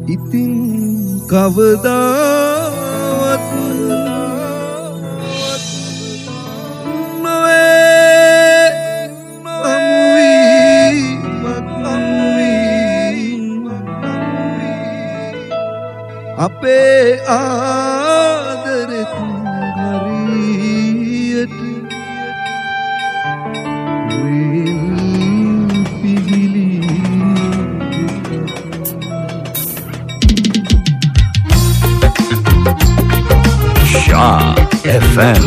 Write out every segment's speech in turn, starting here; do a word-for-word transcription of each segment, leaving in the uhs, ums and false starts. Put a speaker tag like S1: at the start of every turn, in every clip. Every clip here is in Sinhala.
S1: ඉතින් කවදාවත් අපේ ආදරෙත් හරියට පිවිලි
S2: Shah F M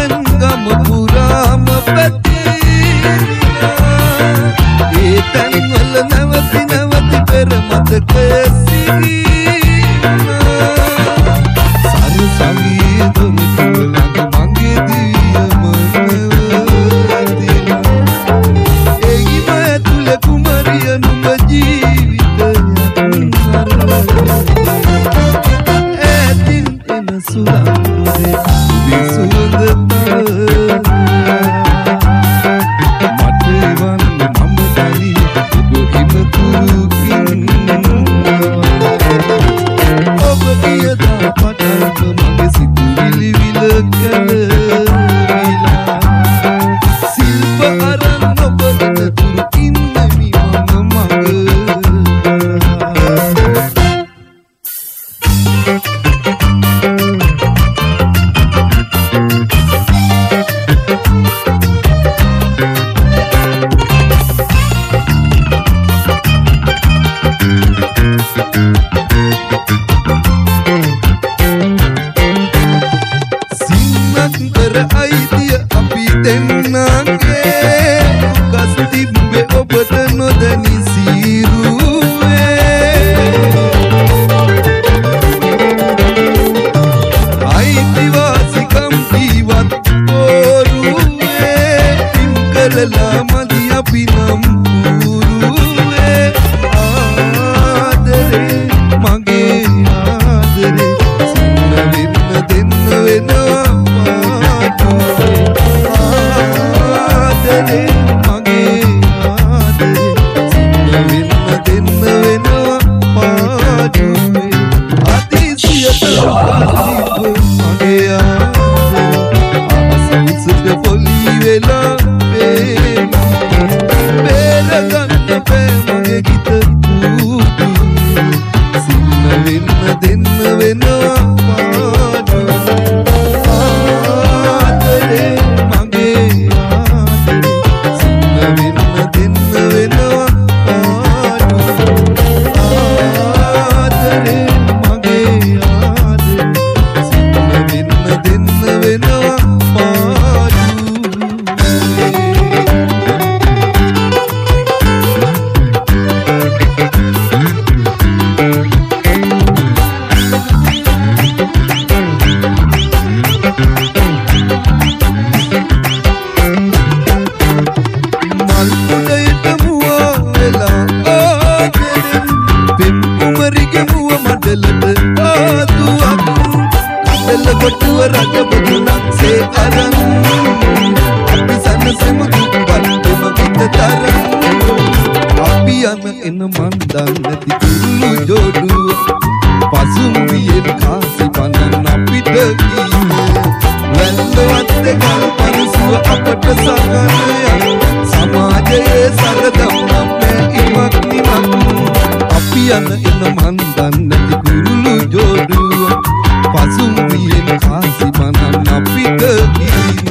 S1: Thank you. බලලා මදි අපි නම් ඌරුවේ ආදරේ මගේ ආදරේ සින්න වෙන්න දෙන්න වෙනවා පාඩුවේ ආදරේ මගේ ආදරේ සින්න වෙන්න දෙන්න වෙනවා පාඩුවේ අතිසියට මගේ ආසුසුට පොලි වෙලා බේරගන්න බෑ මගේ ගිත සින්න වෙන්න දෙන්න වෙනවා පාඩුවේ ආදරේ මගේ ආදරේ සින්න වෙන්න දෙන්න වෙනවා පාඩුවේ ආදරේ මගේ ආදරේ සින්න වෙන්න දෙන්න වෙනවා කොටුව රජබදුනක් සේ අරන් අපි සනසෙමු දුක්පත්තුම ගිත තරන් අපි යන එන මන් දන්නති කුරුළු ජෝඩුව පසුම්බියෙන් කාසි බඳන් අපිට ගීම වැල්ලවත්තේ ගල් පරසුව අපට සගනය සමාජයේ සරදම් නම්මේ ඉමක් නිමක් අපි යන එන මන් දන්නති කුරුළු ජෝඩුව පසුම්බියෙන් කාසි බඳන් අපිට ගීම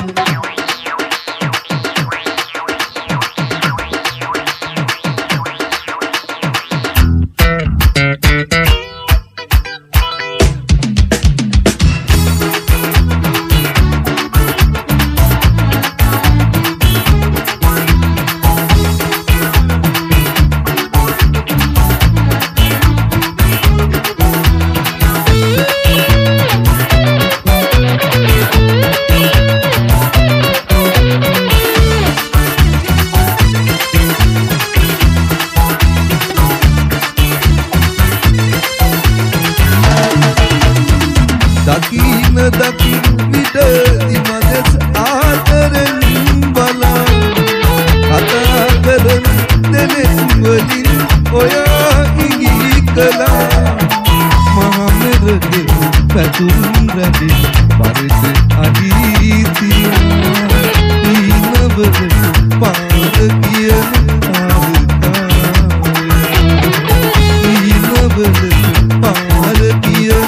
S1: දකින්න දකින්න විට දිමදෙස් ආදරෙන් බලා කතා කරන දෙලෙස් වලින් ඔයා ඉඟි කළා මහා මෙරගේ පැතුම් රැඳි පරිස අදීතියා ඊනවල පාර කියන ආරකාරය ඊනවල පාර කියන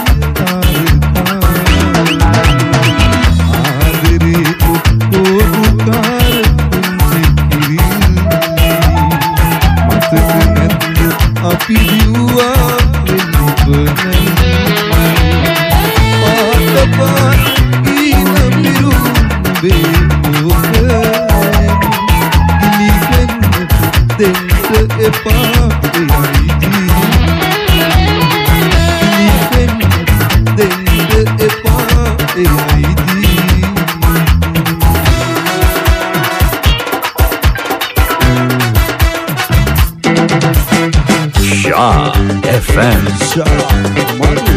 S1: අපි දිව්වා වෙලිපනයි පාට පාට ඊන මිරු බේෝකයි ගිලිකෙන් දෙන්න එපා එයිදී ගිලිකෙන් දෙන්න එපා එයිදී
S2: Shah F M.
S1: Shah Manu.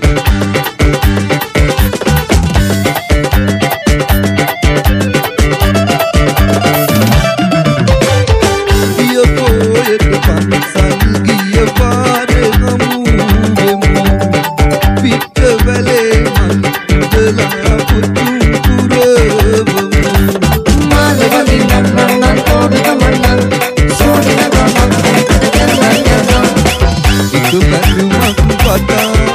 S1: Dia foi que pansan giya pare hamu gemu pitta vale man dela putu puravu malvali nan nan todu kamannan sodina kamannan itu baru aku patah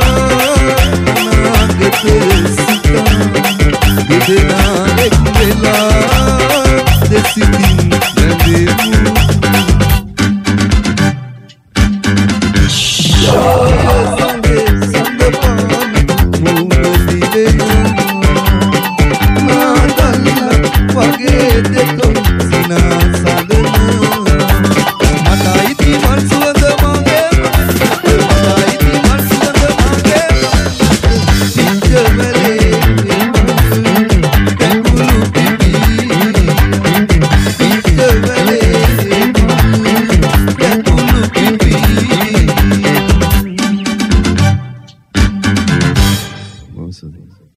S1: සුවය.